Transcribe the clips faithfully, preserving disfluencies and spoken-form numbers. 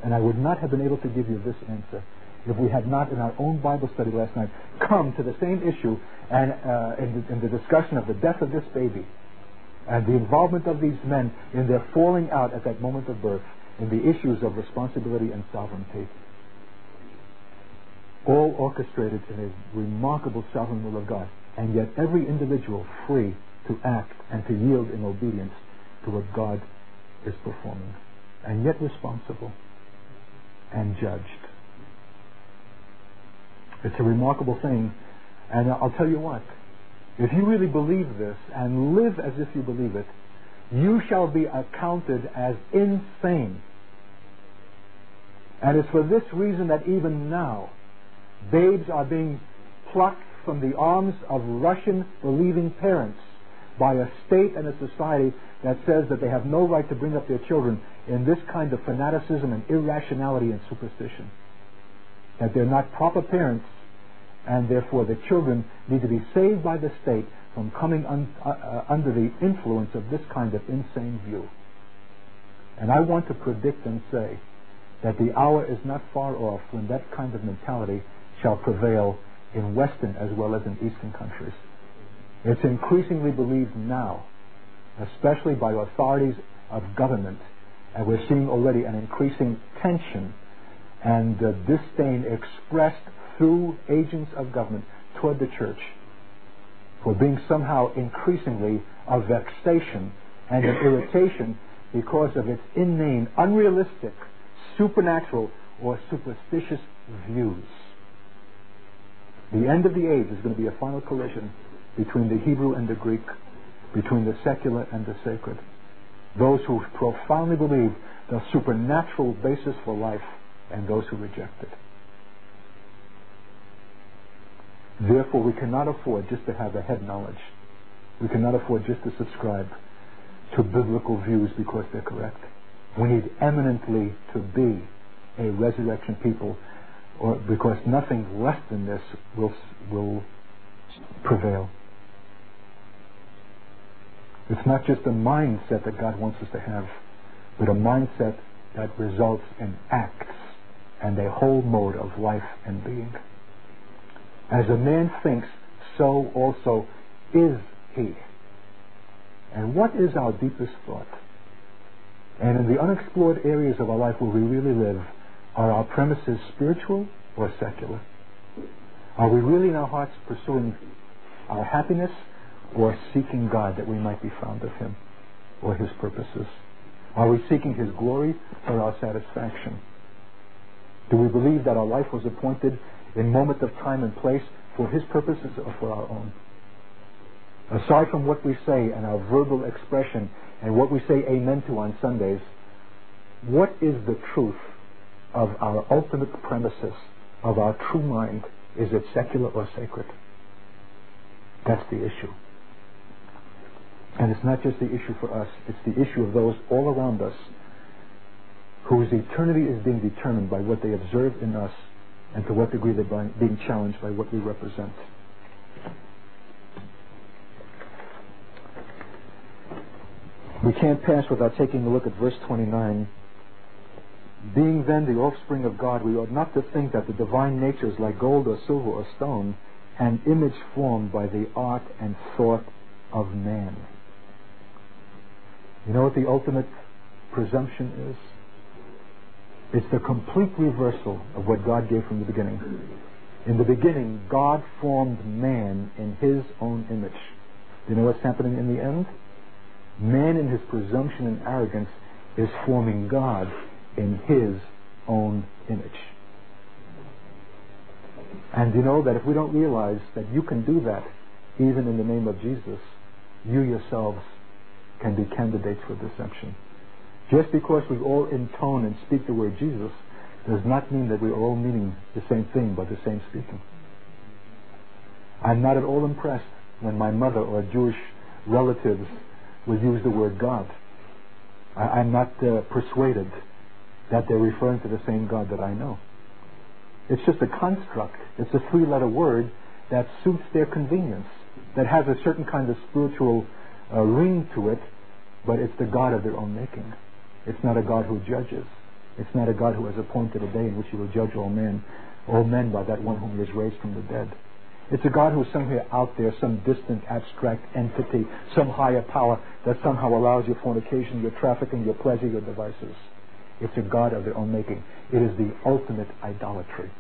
And I would not have been able to give you this answer if we had not, in our own Bible study last night, come to the same issue and uh, in, the, in the discussion of the death of this baby and the involvement of these men in their falling out at that moment of birth in the issues of responsibility and sovereignty. All orchestrated in a remarkable sovereign will of God, and yet every individual free to act and to yield in obedience to what God is performing, and yet responsible and judged. It's a remarkable thing, and I'll tell you what, if you really believe this and live as if you believe it, you shall be accounted as insane. And it's for this reason that even now, babes are being plucked from the arms of Russian believing parents by a state and a society that says that they have no right to bring up their children in this kind of fanaticism and irrationality and superstition. That they're not proper parents, and therefore the children need to be saved by the state from coming un- uh, uh, under the influence of this kind of insane view. And I want to predict and say that the hour is not far off when that kind of mentality shall prevail in Western as well as in Eastern countries. It's increasingly believed now, especially by authorities of government, and we're seeing already an increasing tension and uh, disdain expressed through agents of government toward the church for being somehow increasingly a vexation and an irritation because of its inane, unrealistic, supernatural, or superstitious views. The end of the age is going to be a final collision between the Hebrew and the Greek, between the secular and the sacred. Those who profoundly believe the supernatural basis for life and those who reject it. Therefore, we cannot afford just to have a head knowledge. We cannot afford just to subscribe to biblical views because they're correct. We need eminently to be a resurrection people, or because nothing less than this will will prevail. It's not just a mindset that God wants us to have, but a mindset that results in acts and a whole mode of life and being. As a man thinks, so also is he. And what is our deepest thought? And in the unexplored areas of our life where we really live, are our premises spiritual or secular? Are we really in our hearts pursuing our happiness or seeking God that we might be found of Him or His purposes? Are we seeking His glory or our satisfaction? Do we believe that our life was appointed in moment of time and place for His purposes or for our own? Aside from what we say and our verbal expression and what we say amen to on Sundays, what is the truth of our ultimate premises, of our true mind? Is it secular or sacred? That's the issue. And it's not just the issue for us, it's the issue of those all around us whose eternity is being determined by what they observe in us and to what degree they're being challenged by what we represent. We can't pass without taking a look at verse twenty-nine. Being then the offspring of God, we ought not to think that the divine nature is like gold or silver or stone, an image formed by the art and thought of man. You know what the ultimate presumption is? It's the complete reversal of what God gave from the beginning. In the beginning, God formed man in His own image. Do you know what's happening in the end? Man in his presumption and arrogance is forming God in His own image. And you know that if we don't realize that you can do that, even in the name of Jesus, you yourselves can be candidates for deception. Just because we all intone and speak the word Jesus does not mean that we're all meaning the same thing by the same speaking. I'm not at all impressed when my mother or Jewish relatives will use the word God. I, I'm not uh, persuaded that they're referring to the same God that I know. It's just a construct. It's a three-letter word that suits their convenience, that has a certain kind of spiritual uh, ring to it, but it's the God of their own making. It's not a God who judges. It's not a God who has appointed a day in which he will judge all men, all men by that one whom he has raised from the dead. It's a God who is somewhere out there, some distant, abstract entity, some higher power that somehow allows your fornication, your trafficking, your pleasure, your devices. It's a God of their own making. It is the ultimate idolatry.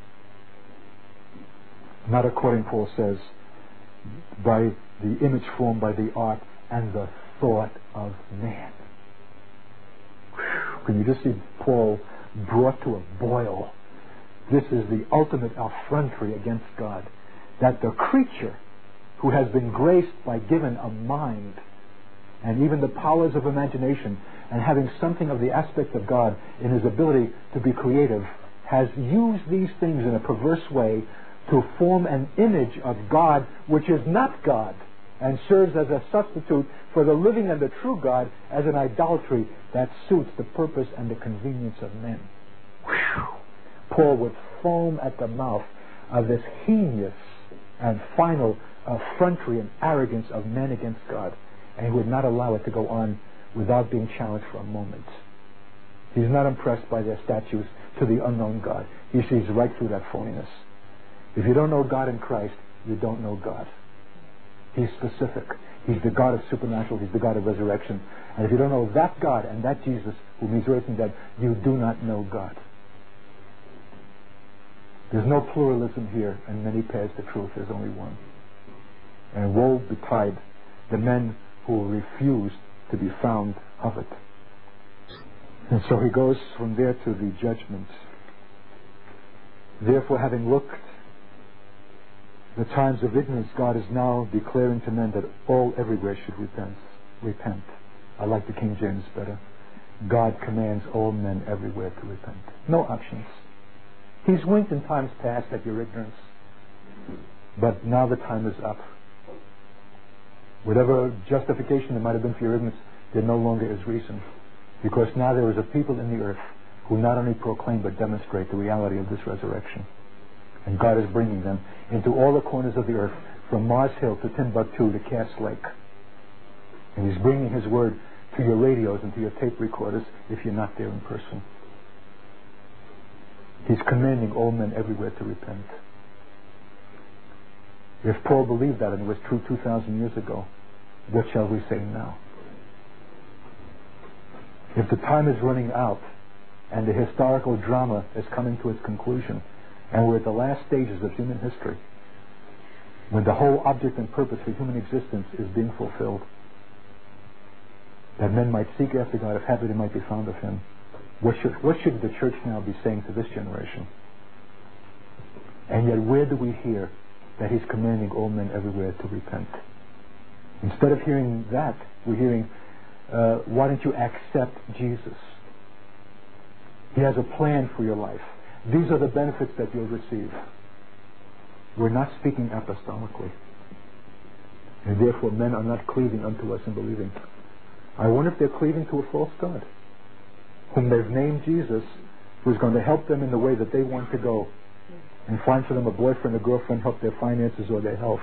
Not according, Paul says, by the image formed by the art and the thought of man. Whew. Can you just see Paul brought to a boil? This is the ultimate effrontery against God. That the creature who has been graced by given a mind and even the powers of imagination and having something of the aspect of God in his ability to be creative has used these things in a perverse way to form an image of God which is not God and serves as a substitute for the living and the true God as an idolatry that suits the purpose and the convenience of men. Whew. Paul would foam at the mouth of this heinous and final effrontery and arrogance of men against God, and he would not allow it to go on without being challenged for a moment. He's not impressed by their statues to the unknown God. He sees right through that phoniness. If you don't know God in Christ, you don't know God. He's specific. He's the God of supernatural. He's the God of resurrection. And if you don't know that God and that Jesus whom he's raising dead, you do not know God. There's no pluralism here, and many paths to truth. There's only one. And woe betide the men who refuse to be found of it. And so he goes from there to the judgment. Therefore, having looked the times of ignorance, God is now declaring to men that all everywhere should repent. Repent. I like the King James better. God commands all men everywhere to repent. No options. He's winked in times past at your ignorance, but now the time is up. Whatever justification there might have been for your ignorance, there no longer is reason, because now there is a people in the earth who not only proclaim but demonstrate the reality of this resurrection. And God is bringing them into all the corners of the earth, from Mars Hill to Timbuktu to Cass Lake. And he's bringing his word to your radios and to your tape recorders if you're not there in person. He's commanding all men everywhere to repent. If Paul believed that and it was true two thousand years ago, what shall we say now? If the time is running out and the historical drama is coming to its conclusion and we're at the last stages of human history, when the whole object and purpose for human existence is being fulfilled, that men might seek after God if happy they might be found of him, What should, what should the church now be saying to this generation? And yet where do we hear that he's commanding all men everywhere to repent? Instead of hearing that, we're hearing, uh, why don't you accept Jesus? He has a plan for your life. These are the benefits that you'll receive. We're not speaking apostolically. And therefore men are not cleaving unto us and believing. I wonder if they're cleaving to a false God, whom they've named Jesus, who's going to help them in the way that they want to go and find for them a boyfriend or girlfriend, help their finances or their health.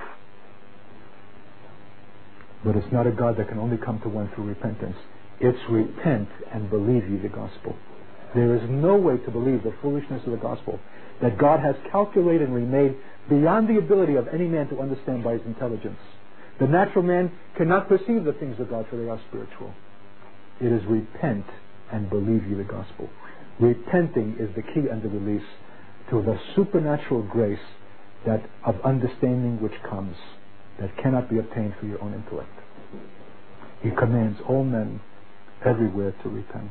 But it's not a God that can only come to one through repentance. It's repent and believe ye the gospel. There is no way to believe the foolishness of the gospel that God has calculated and remade beyond the ability of any man to understand by his intelligence. The natural man cannot perceive the things of God, for they are spiritual. It is repent and believe ye the gospel. Repenting is the key and the release to the supernatural grace that of understanding which comes, that cannot be obtained through your own intellect. He commands all men everywhere to repent.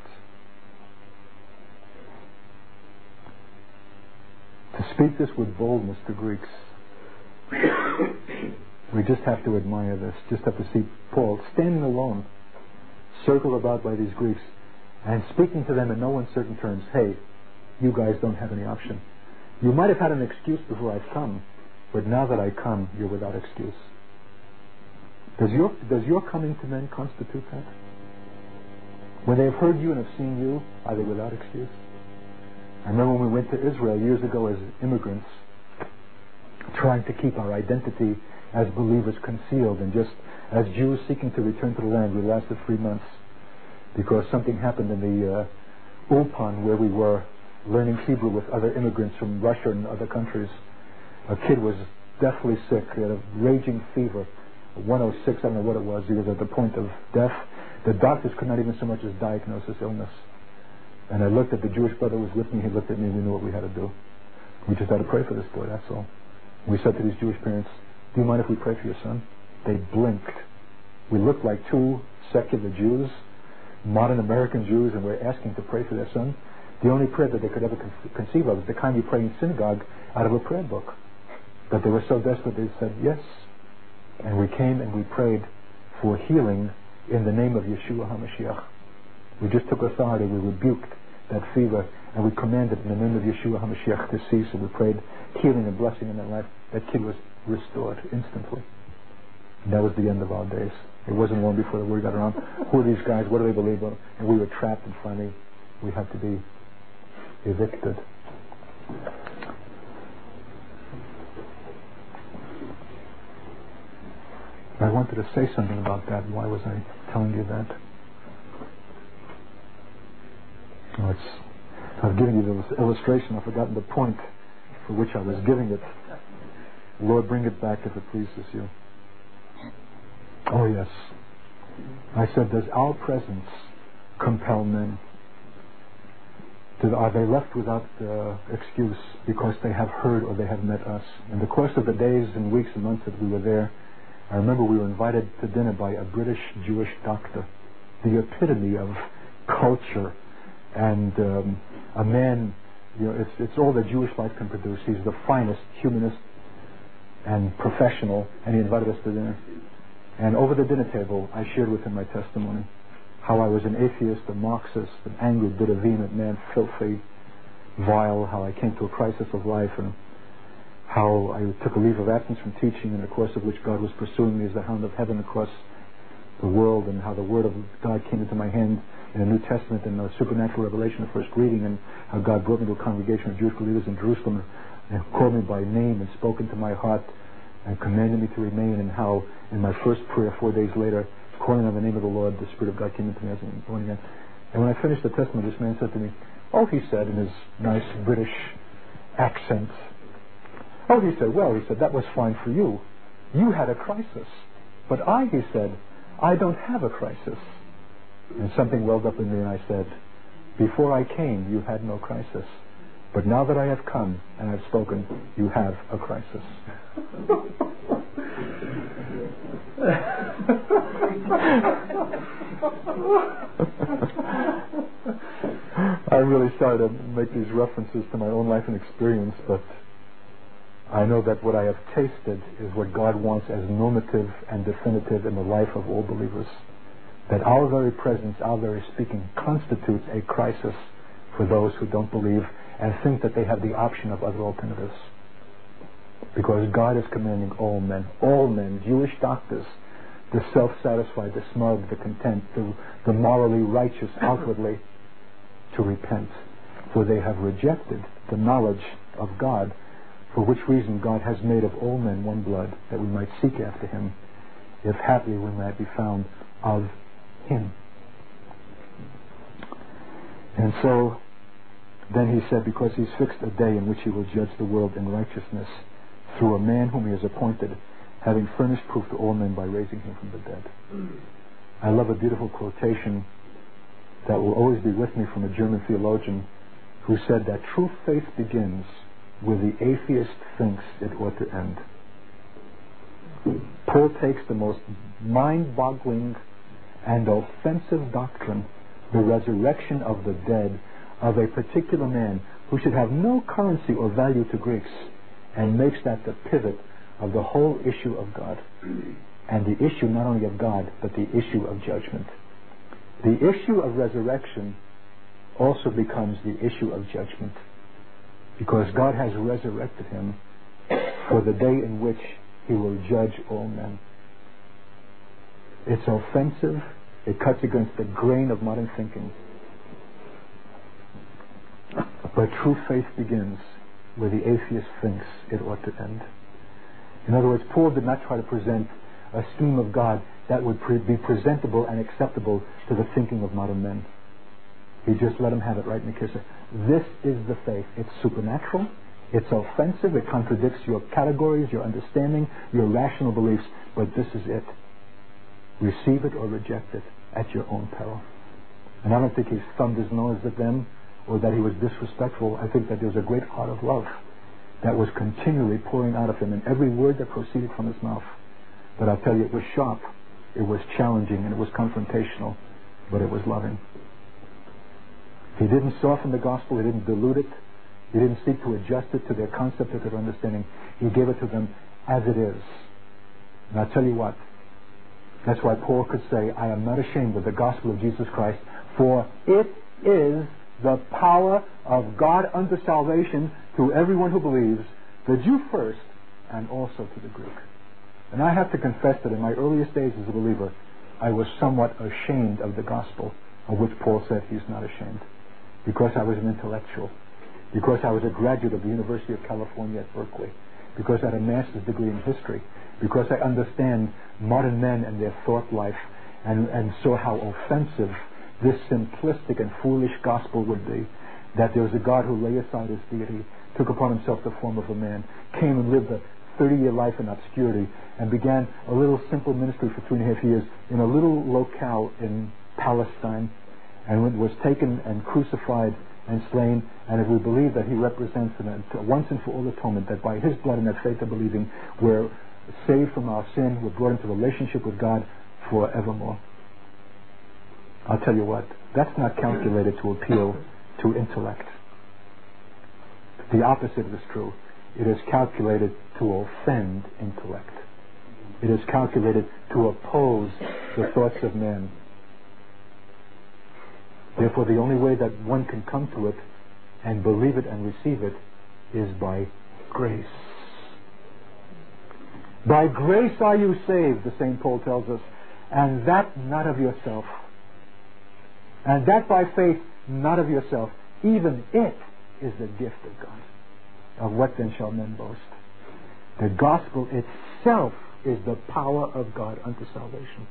To speak this with boldness to Greeks, we just have to admire this, just have to see Paul standing alone, circled about by these Greeks, and speaking to them in no uncertain terms. Hey, you guys don't have any option. You might have had an excuse before I've come, but now that I come, you're without excuse. Does your, does your coming to men constitute that? When they have heard you and have seen you, are they without excuse? I remember when we went to Israel years ago as immigrants, trying to keep our identity as believers concealed, and just as Jews seeking to return to the land, we lasted three months because something happened in the uh, Ulpan, where we were learning Hebrew with other immigrants from Russia and other countries. A kid was deathly sick. He had a raging fever, one oh six, I don't know what it was. He was at the point of death. The doctors could not even so much as diagnose his illness. And I looked at the Jewish brother who was with me. He looked at me. We knew what we had to do. We just had to pray for this boy, that's all. We said to these Jewish parents, do you mind if we pray for your son? They blinked. We looked like two secular Jews, modern American Jews, and we're asking to pray for their son. The only prayer that they could ever con- conceive of is the kind you pray in synagogue out of a prayer book. But they were so desperate they said yes. And we came and we prayed for healing in the name of Yeshua HaMashiach. We just took authority. We rebuked that fever and we commanded in the name of Yeshua HaMashiach to cease. And we prayed healing and blessing in that life. That kid was restored instantly. And that was the end of our days. It wasn't long before the word got around. Who are these guys? What do they believe in? And we were trapped, and finally we had to be evicted. I wanted to say something about that. Why was I telling you that? Oh, it's, I've given you this illustration. I've forgotten the point for which I was giving it. Lord, bring it back if it pleases you. Oh, yes. I said, does our presence compel men? Do, are they left without uh, excuse because they have heard or they have met us? In the course of the days and weeks and months that we were there, I remember we were invited to dinner by a British Jewish doctor, the epitome of culture, and um, a man, you know, it's, it's all that Jewish life can produce. He's the finest humanist and professional, and he invited us to dinner. And over the dinner table, I shared with him my testimony, how I was an atheist, a Marxist, an angry, bitter, vehement man, filthy, vile, how I came to a crisis of life, and how I took a leave of absence from teaching, in the course of which God was pursuing me as the hound of heaven across the world, and how the Word of God came into my hand in the New Testament and the supernatural revelation of first reading, and how God brought me to a congregation of Jewish believers in Jerusalem and called me by name and spoke into my heart and commanded me to remain, and how in my first prayer four days later, calling on the name of the Lord, the Spirit of God came into me as a born again. And when I finished the testimony, this man said to me, oh, he said in his nice British accent, oh, he said, well, he said, that was fine for you. You had a crisis. But I, he said, I don't have a crisis. And something welled up in me, and I said, before I came, you had no crisis. But now that I have come and I've spoken, you have a crisis. I'm really sorry to make these references to my own life and experience, but I know that what I have tasted is what God wants as normative and definitive in the life of all believers. That our very presence, our very speaking, constitutes a crisis for those who don't believe and think that they have the option of other alternatives. Because God is commanding all men, all men, Jewish doctors, the self-satisfied, the smug, the content, the, the morally righteous outwardly, to repent. For they have rejected the knowledge of God, for which reason God has made of all men one blood, that we might seek after him, if haply we might be found of him. And so then he said, because he's fixed a day in which he will judge the world in righteousness through a man whom he has appointed, having furnished proof to all men by raising him from the dead. I love a beautiful quotation that will always be with me from a German theologian who said that true faith begins where the atheist thinks it ought to end. Paul takes the most mind-boggling and offensive doctrine, the resurrection of the dead, of a particular man who should have no currency or value to Greeks, and makes that the pivot of the whole issue of God. And the issue not only of God, but the issue of judgment. The issue of resurrection also becomes the issue of judgment, because God has resurrected him for the day in which he will judge all men. It's offensive. It cuts against the grain of modern thinking. But true faith begins where the atheist thinks it ought to end. In other words, Paul did not try to present a scheme of God that would pre- be presentable and acceptable to the thinking of modern men. He just let them have it right in the kisser. This is the faith. It's supernatural. It's offensive. It contradicts your categories, your understanding, your rational beliefs. But this is it. Receive it or reject it at your own peril. And I don't think he thumbed his nose at them or that he was disrespectful. I think that there was a great heart of love that was continually pouring out of him in every word that proceeded from his mouth. But I'll tell you, it was sharp, it was challenging, and it was confrontational, but it was loving. He didn't soften the gospel, he didn't dilute it, he didn't seek to adjust it to their concept or to their understanding. He gave it to them as it is. And I'll tell you what, that's why Paul could say, I am not ashamed of the gospel of Jesus Christ, for it is the power of God unto salvation to everyone who believes, the Jew first, and also to the Greek. And I have to confess that in my earliest days as a believer, I was somewhat ashamed of the gospel, of which Paul said he's not ashamed, because I was an intellectual, because I was a graduate of the University of California at Berkeley, because I had a master's degree in history, because I understand modern men and their thought life, and, and saw how offensive this simplistic and foolish gospel would be, that there was a God who laid aside his deity, took upon himself the form of a man, came and lived a thirty-year life in obscurity, and began a little simple ministry for three and a half years in a little locale in Palestine, and was taken and crucified and slain. And if we believe that he represents an, a once and for all atonement, that by his blood and that faith of believing we're saved from our sin, we're brought into relationship with God forevermore. I'll tell you what, that's not calculated to appeal to intellect. The opposite is true. It is calculated to offend intellect. It is calculated to oppose the thoughts of men. Therefore, the only way that one can come to it and believe it and receive it is by grace. By grace are you saved, the Saint Paul tells us, and that not of yourself. And that by faith, not of yourself. Even it is the gift of God. Of what then shall men boast? The gospel itself is the power of God unto salvation.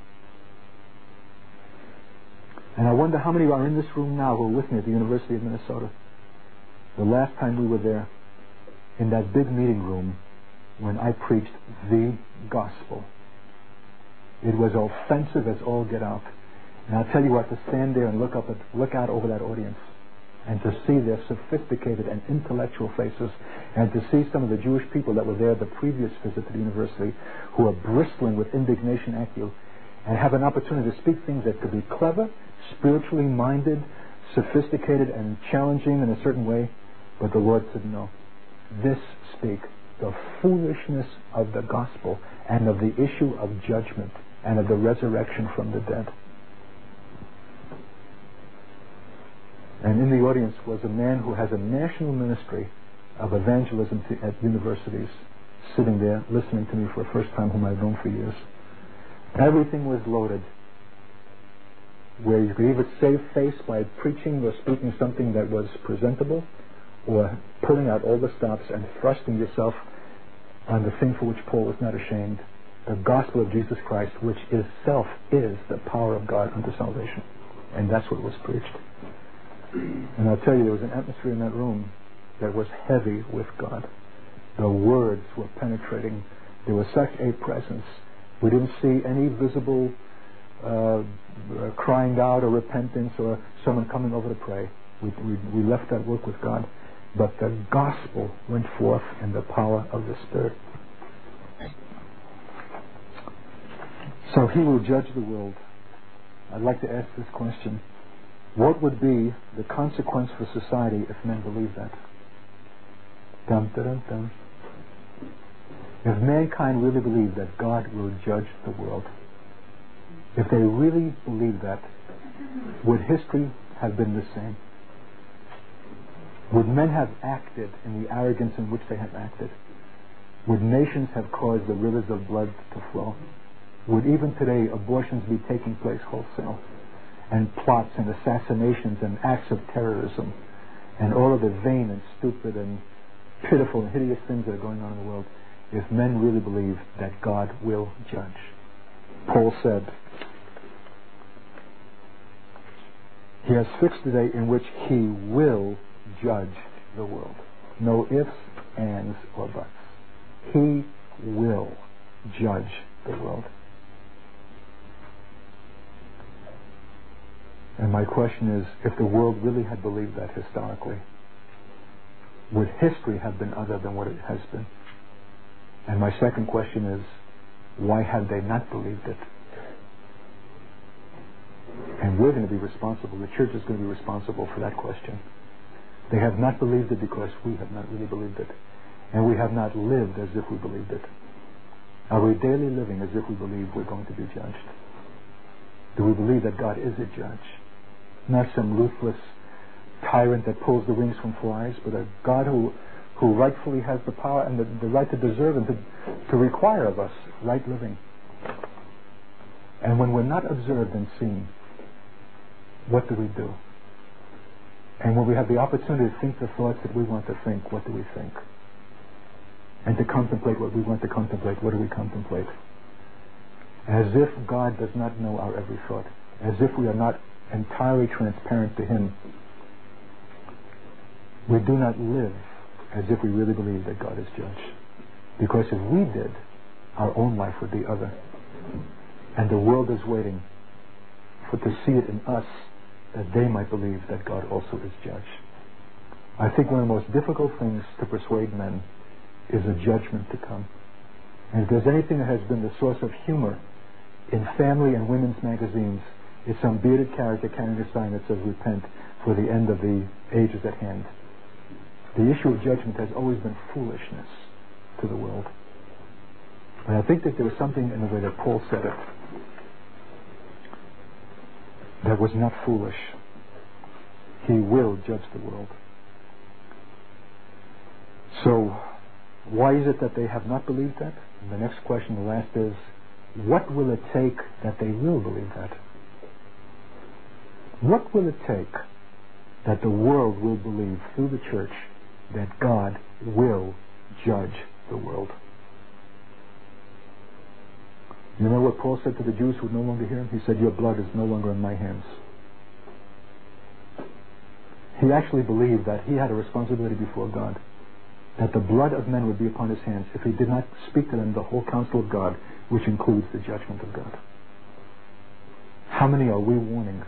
And I wonder how many are in this room now who are with me at the University of Minnesota. The last time we were there, in that big meeting room, when I preached the gospel. It was offensive as all get out. And I'll tell you what, to stand there and look up at, look out over that audience, and to see their sophisticated and intellectual faces, and to see some of the Jewish people that were there at the previous visit to the university, who are bristling with indignation at you, and have an opportunity to speak things that could be clever, spiritually minded, sophisticated, and challenging in a certain way. But the Lord said, no. This speak the foolishness of the gospel, and of the issue of judgment, and of the resurrection from the dead. And in the audience was a man who has a national ministry of evangelism to, at universities, sitting there listening to me for the first time, whom I've known for years. Everything was loaded, where you could either save face by preaching or speaking something that was presentable, or pulling out all the stops and thrusting yourself on the thing for which Paul was not ashamed, the gospel of Jesus Christ, which itself is the power of God unto salvation. And that's what was preached. And I'll tell you, there was an atmosphere in that room that was heavy with God. The words were penetrating. There was such a presence. We didn't see any visible uh, uh, crying out or repentance or someone coming over to pray. We, we, we left that work with God. But the gospel went forth in the power of the Spirit. So he will judge the world. I'd like to ask this question. What would be the consequence for society if men believe that? Dum, dum, dum. If mankind really believed that God will judge the world, if they really believed that, would history have been the same? Would men have acted in the arrogance in which they have acted? Would nations have caused the rivers of blood to flow? Would even today abortions be taking place wholesale? And plots and assassinations and acts of terrorism and all of the vain and stupid and pitiful and hideous things that are going on in the world, if men really believe that God will judge? Paul said, He has fixed the day in which he will judge the world. No ifs, ands, or buts. He will judge the world. And my question is, if the world really had believed that historically, would history have been other than what it has been? And my second question is, why had they not believed it? And we're going to be responsible, the church is going to be responsible for that question. They have not believed it because we have not really believed it. And we have not lived as if we believed it. Are we daily living as if we believe we're going to be judged? Do we believe that God is a judge? Not some ruthless tyrant that pulls the wings from flies, but a God who who rightfully has the power and the, the right to deserve and to, to require of us right living. And when we're not observed and seen, what do we do? And when we have the opportunity to think the thoughts that we want to think, what do we think? And to contemplate what we want to contemplate, what do we contemplate? As if God does not know our every thought. As if we are not entirely transparent to Him. We do not live as if we really believe that God is judge. Because if we did, our own life would be other. And the world is waiting for to see it in us that they might believe that God also is judge. I think one of the most difficult things to persuade men is a judgment to come. And if there's anything that has been the source of humor in family and women's magazines, it's some bearded character carrying a sign that says repent, for the end of the age is at hand. The issue of judgment has always been foolishness to the world. And I think that there was something in the way that Paul said it that was not foolish. He will judge the world. So, why is it that they have not believed that? And the next question, the last, is, what will it take that they will believe that? What will it take that the world will believe through the church that God will judge the world? You know what Paul said to the Jews who would no longer hear him? He said, your blood is no longer in my hands. He actually believed that he had a responsibility before God, that the blood of men would be upon his hands if he did not speak to them the whole counsel of God, which includes the judgment of God. How many are we warning?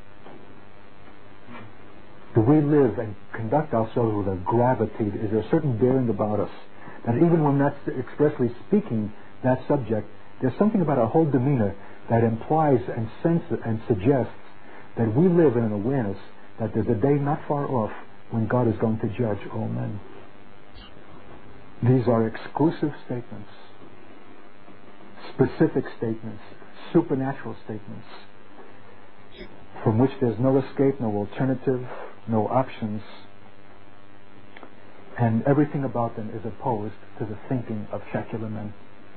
Do we live and conduct ourselves with a gravity? Is there a certain bearing about us that even when not expressly speaking that subject, there's something about our whole demeanor that implies and senses and suggests that we live in an awareness that there's a day not far off when God is going to judge all men. These are exclusive statements, specific statements, supernatural statements, from which there's no escape, no alternative, no options, and everything about them is opposed to the thinking of secular men.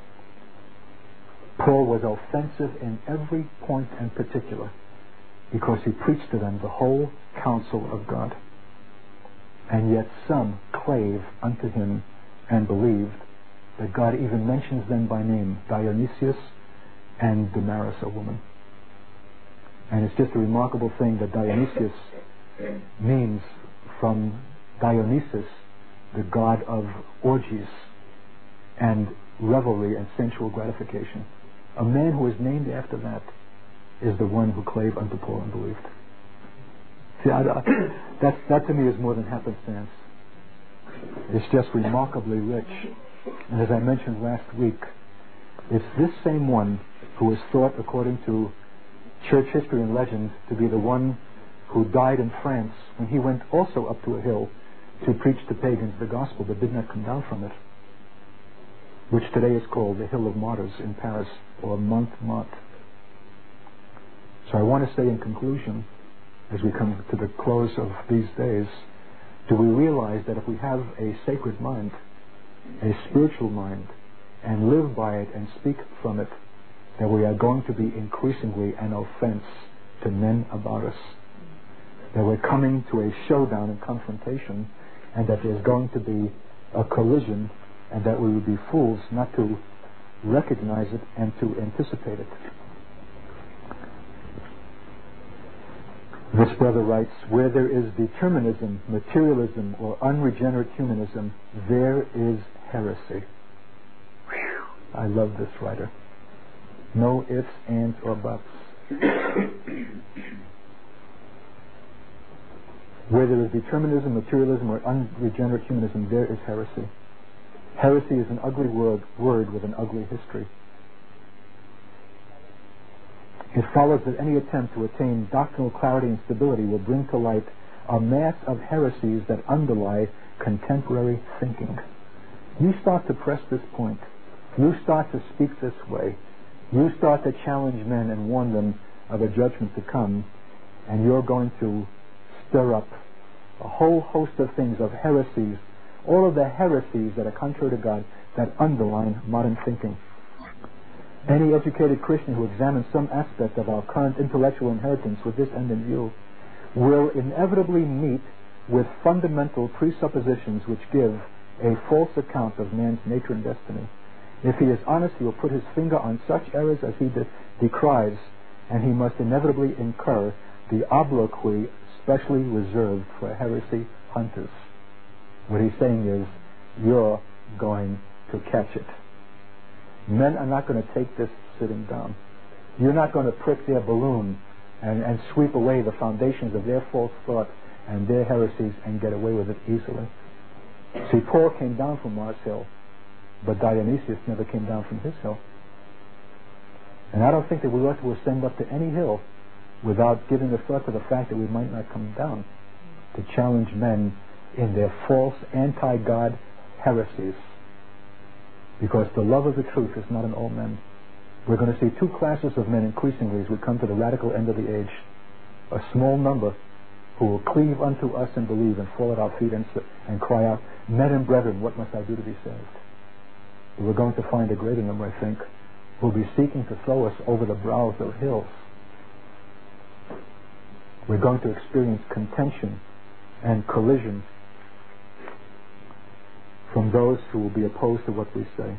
Paul was offensive in every point and particular because he preached to them the whole counsel of God. And yet some clave unto him and believed that God even mentions them by name, Dionysius and Damaris, a woman. And it's just a remarkable thing that Dionysius means from Dionysus, the god of orgies and revelry and sensual gratification. A man who is named after that is the one who clave unto Paul and believed. See, I, I, that, that to me is more than happenstance. It's just remarkably rich. And as I mentioned last week, it's this same one who is thought, according to church history and legend, to be the one who died in France when he went also up to a hill to preach to pagans the gospel, but did not come down from it, which today is called the Hill of Martyrs in Paris, or Montmartre. So I want to say in conclusion, as we come to the close of these days, do we realize that if we have a sacred mind, a spiritual mind, and live by it and speak from it, that we are going to be increasingly an offense to men about us, that we're coming to a showdown and confrontation, and that there's going to be a collision, and that we would be fools not to recognize it and to anticipate it. This brother writes, where there is determinism, materialism, or unregenerate humanism, there is heresy. Whew. I love this writer. No ifs, ands, or buts. Where there is determinism, materialism, or unregenerate humanism, there is heresy. Heresy is an ugly word, word with an ugly history. It follows that any attempt to attain doctrinal clarity and stability will bring to light a mass of heresies that underlie contemporary thinking. You start to press this point. You start to speak this way. You start to challenge men and warn them of a judgment to come, and you're going to stir up a whole host of things, of heresies, all of the heresies that are contrary to God that underline modern thinking. Any educated Christian who examines some aspect of our current intellectual inheritance with this end in view will inevitably meet with fundamental presuppositions which give a false account of man's nature and destiny. If he is honest, he will put his finger on such errors as he de- decries, and he must inevitably incur the obloquy specially reserved for heresy hunters. What he's saying is, you're going to catch it. Men are not going to take this sitting down. You're not going to prick their balloon and, and sweep away the foundations of their false thought and their heresies and get away with it easily. See, Paul came down from Mars Hill, but Dionysius never came down from his hill. And I don't think that we ought to ascend up to any hill without giving a thought to the fact that we might not come down to challenge men in their false anti-God heresies. Because the love of the truth is not in all men. We're going to see two classes of men increasingly as we come to the radical end of the age. A small number who will cleave unto us and believe and fall at our feet and, and cry out, men and brethren, what must I do to be saved? But we're going to find a greater number, I think, who will be seeking to throw us over the brows of hills. We're going to experience contention and collision from those who will be opposed to what we say.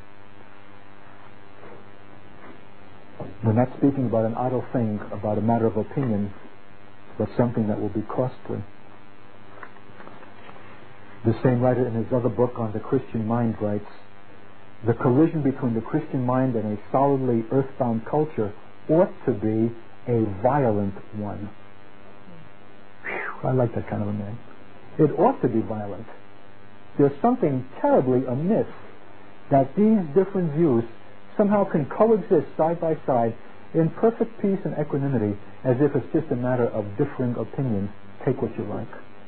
We're not speaking about an idle thing, about a matter of opinion, but something that will be costly. The same writer in his other book on the Christian mind writes, the collision between the Christian mind and a solidly earthbound culture ought to be a violent one. Whew, I like that kind of a man. It ought to be violent. There's something terribly amiss that these different views somehow can coexist side by side in perfect peace and equanimity, as if it's just a matter of differing opinions. Take what you like.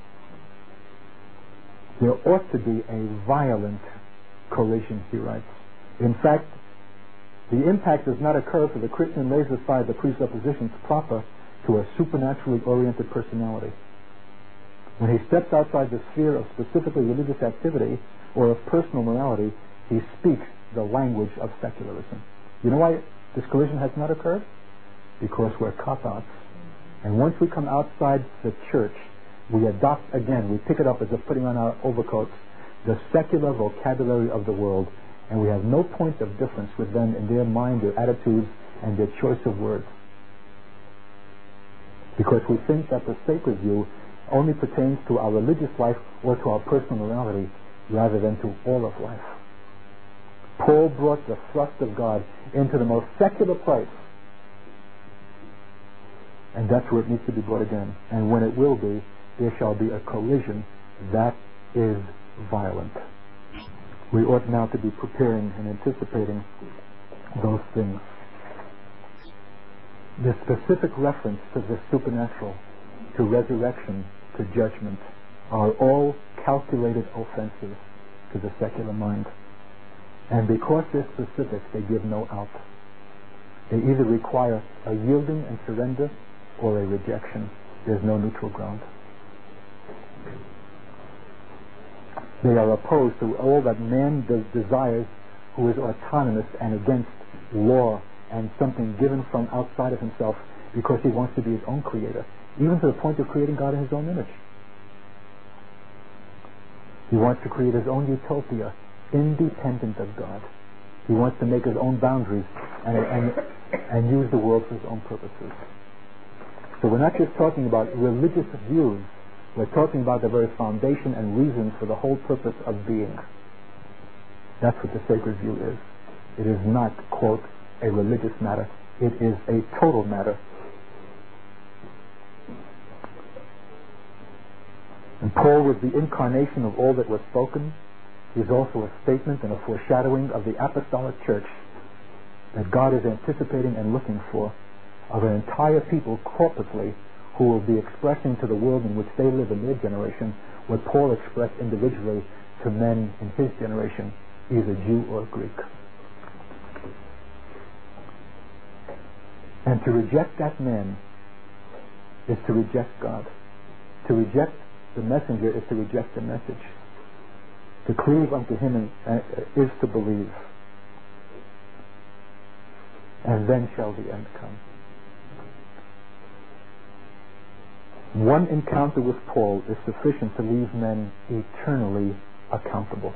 There ought to be a violent collision, he writes. In fact, the impact does not occur for the Christian lays aside the presuppositions proper to a supernaturally oriented personality. When he steps outside the sphere of specifically religious activity or of personal morality, he speaks the language of secularism. You know why this collision has not occurred? Because we're cop-outs. And once we come outside the church, we adopt again, we pick it up as if putting on our overcoats, the secular vocabulary of the world, and we have no point of difference with them in their mind, their attitudes, and their choice of words. Because we think that the sacred view only pertains to our religious life or to our personal morality rather than to all of life. Paul brought the thrust of God into the most secular place, and that's where it needs to be brought again. And when it will be, there shall be a collision that is violent. We ought now to be preparing and anticipating those things. The specific reference to the supernatural, to resurrection, to judgment, are all calculated offenses to the secular mind. And because they're specific, they give no out. They either require a yielding and surrender or a rejection. There's no neutral ground. They are opposed to all that man does, desires, who is autonomous and against law and something given from outside of himself, because he wants to be his own creator, even to the point of creating God in his own image. He wants to create his own utopia, independent of God. He wants to make his own boundaries and, and, and use the world for his own purposes. So we're not just talking about religious views. We're talking about the very foundation and reason for the whole purpose of being. That's what the sacred view is. It is not, quote, a religious matter. It is a total matter. And Paul was the incarnation of all that was spoken. He's also a statement and a foreshadowing of the apostolic church that God is anticipating and looking for, of an entire people corporately who will be expressing to the world in which they live in their generation what Paul expressed individually to men in his generation, either Jew or Greek. And to reject that man is to reject God. To reject the messenger is to reject the message. To cleave unto him uh, is to believe. And then shall the end come. One encounter with Paul is sufficient to leave men eternally accountable.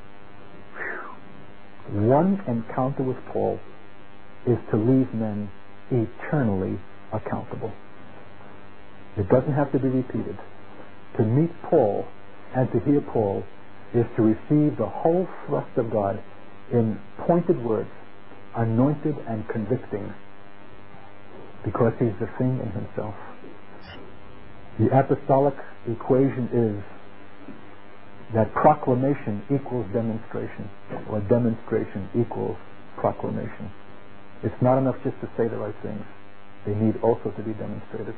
Whew. One encounter with Paul is to leave men eternally accountable. It doesn't have to be repeated. To meet Paul and to hear Paul is to receive the whole thrust of God in pointed words, anointed and convicting, because he's the thing in himself. The apostolic equation is that proclamation equals demonstration, or demonstration equals proclamation. It's not enough just to say the right things. They need also to be demonstrated.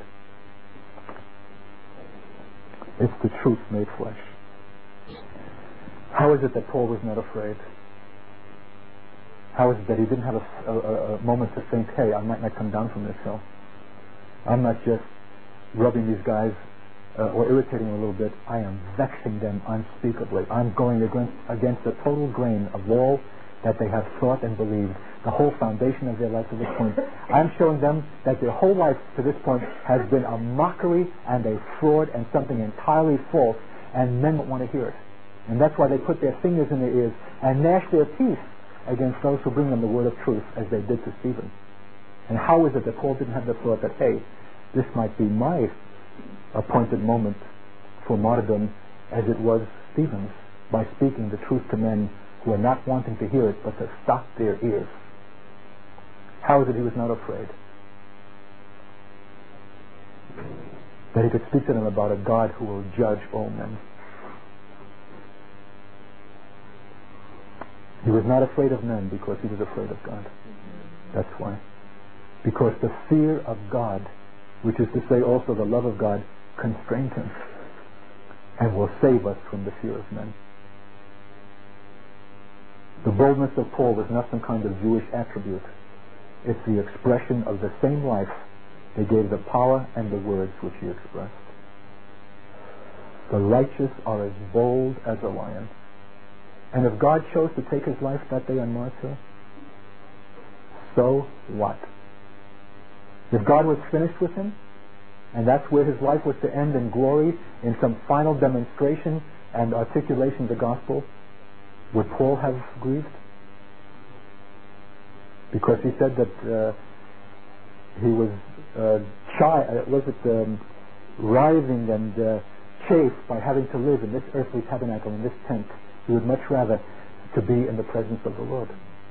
It's the truth made flesh. How is it that Paul was not afraid? How is it that he didn't have a, a, a moment to think, hey, I might not come down from this hill. I'm not just rubbing these guys uh, or irritating them a little bit. I am vexing them unspeakably. I'm going against, against the total grain of all that they have thought and believed, the whole foundation of their life to this point. I'm showing them that their whole life to this point has been a mockery and a fraud and something entirely false, and men don't want to hear it. And that's why they put their fingers in their ears and gnash their teeth against those who bring them the word of truth, as they did to Stephen. And how is it that Paul didn't have the thought that, hey, this might be my appointed moment for martyrdom, as it was Stephen's, by speaking the truth to men who are not wanting to hear it, but to stop their ears? How is it he was not afraid? That he could speak to them about a God who will judge all men. He was not afraid of men because he was afraid of God. That's why. Because the fear of God, which is to say also the love of God, constrained him and will save us from the fear of men. The boldness of Paul was not some kind of Jewish attribute. It's the expression of the same life that gave the power and the words which he expressed. The righteous are as bold as a lion. And if God chose to take his life that day on Mars Hill, so what? If God was finished with him, and that's where his life was to end in glory, in some final demonstration and articulation of the gospel, would Paul have grieved? Because he said that uh, he was uh, shy, uh, was it um, writhing and uh, chafed by having to live in this earthly tabernacle, in this tent. He would much rather to be in the presence of the Lord.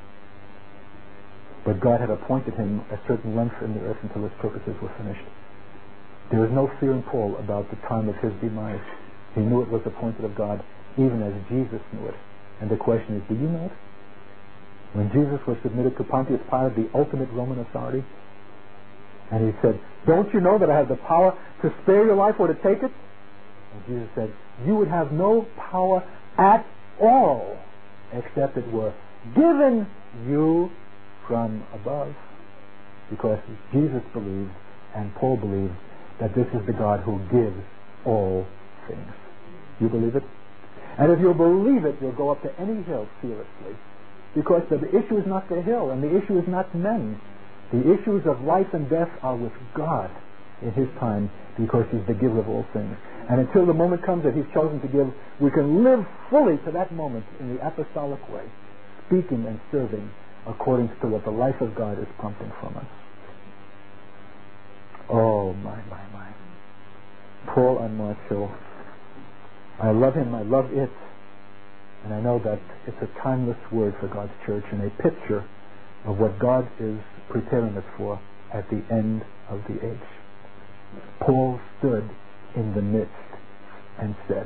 But God had appointed him a certain length in the earth until his purposes were finished. There was no fear in Paul about the time of his demise. He knew it was appointed of God, even as Jesus knew it. And the question is, do you know it? When Jesus was submitted to Pontius Pilate, the ultimate Roman authority, and he said, don't you know that I have the power to spare your life or to take it? And Jesus said, you would have no power at all except it were given you from above. Because Jesus believed, and Paul believed, that this is the God who gives all things. You believe it? And if you believe it, you'll go up to any hill fearlessly. Because the issue is not the hill, and the issue is not men. The issues of life and death are with God in his time, because he's the giver of all things. And until the moment comes that he's chosen to give, we can live fully to that moment in the apostolic way, speaking and serving according to what the life of God is prompting from us. Oh, my, my, my. Paul Anmarcho. I love him, I love it, and I know that it's a timeless word for God's church and a picture of what God is preparing us for at the end of the age. Paul stood in the midst and said.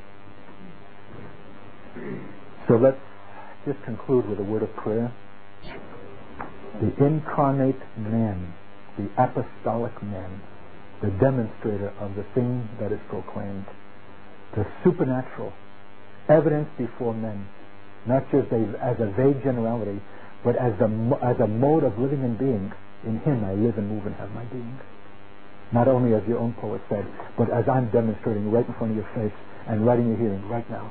So let's just conclude with a word of prayer. The incarnate man, the apostolic man, the demonstrator of the thing that is proclaimed, the supernatural, evidence before men, not just a, as a vague generality, but as a, as a mode of living and being. In him I live and move and have my being. Not only as your own poet said, but as I'm demonstrating right in front of your face and right in your hearing right now.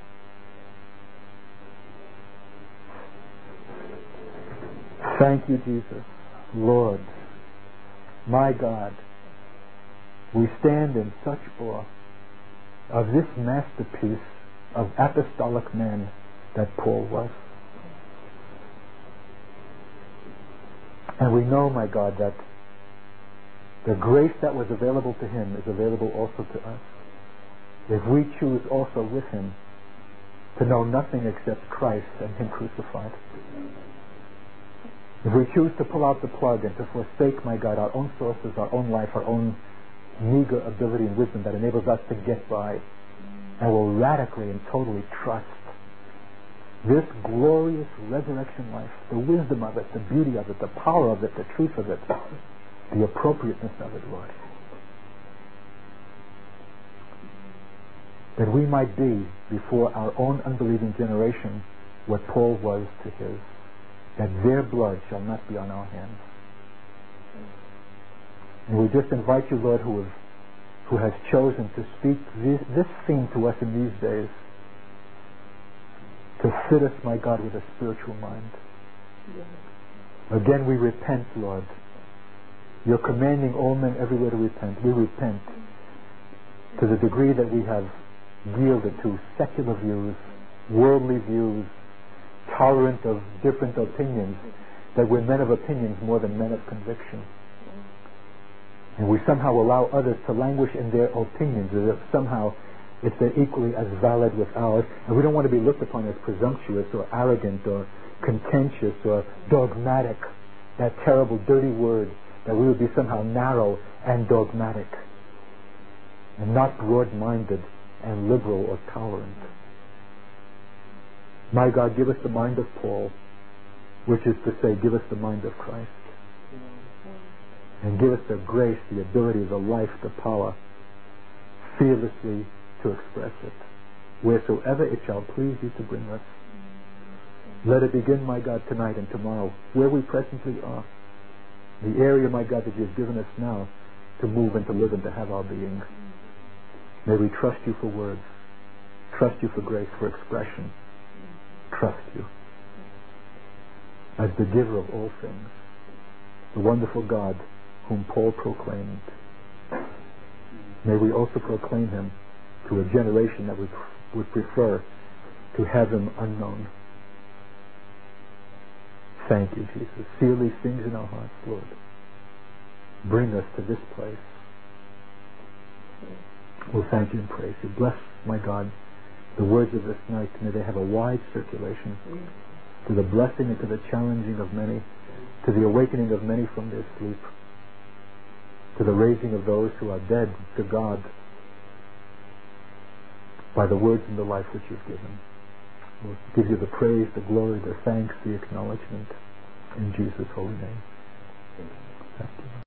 Thank you, Jesus. Lord, my God, we stand in such awe of this masterpiece of apostolic man that Paul was. And we know, my God, that the grace that was available to him is available also to us. If we choose also with him to know nothing except Christ and him crucified. If we choose to pull out the plug and to forsake, my God, our own sources, our own life, our own meager ability and wisdom that enables us to get by, and will radically and totally trust this glorious resurrection life, the wisdom of it, the beauty of it, the power of it, the truth of it, the appropriateness of it, Lord. That we might be before our own unbelieving generation what Paul was to his, that their blood shall not be on our hands. And we just invite you, Lord, who have who has chosen to speak this, this theme to us in these days, to fit us, my God, with a spiritual mind. Again, we repent, Lord. You're commanding all men everywhere to repent. We repent to the degree that we have yielded to secular views, worldly views, tolerant of different opinions, that we're men of opinions more than men of conviction. And we somehow allow others to languish in their opinions as if somehow it's equally as valid with ours. And we don't want to be looked upon as presumptuous or arrogant or contentious or dogmatic, that terrible, dirty word, that we would be somehow narrow and dogmatic and not broad-minded and liberal or tolerant. My God, give us the mind of Paul, which is to say, give us the mind of Christ. And give us the grace, the ability, the life, the power, fearlessly to express it, wheresoever it shall please you to bring us. Let it begin, my God, tonight and tomorrow, where we presently are. The area, my God, that you have given us now to move and to live and to have our being. May we trust you for words, trust you for grace, for expression, trust you as the giver of all things, the wonderful God whom Paul proclaimed. May we also proclaim him to a generation that would, would prefer to have him unknown. Thank you, Jesus. Seal these things in our hearts, Lord. Bring us to this place. We'll thank you and praise you. Bless, my God, the words of this night. May they have a wide circulation to the blessing and to the challenging of many, to the awakening of many from their sleep, to the raising of those who are dead to God by the words and the life which you've given. We'll give you the praise, the glory, the thanks, the acknowledgement in Jesus' holy name. Thank you.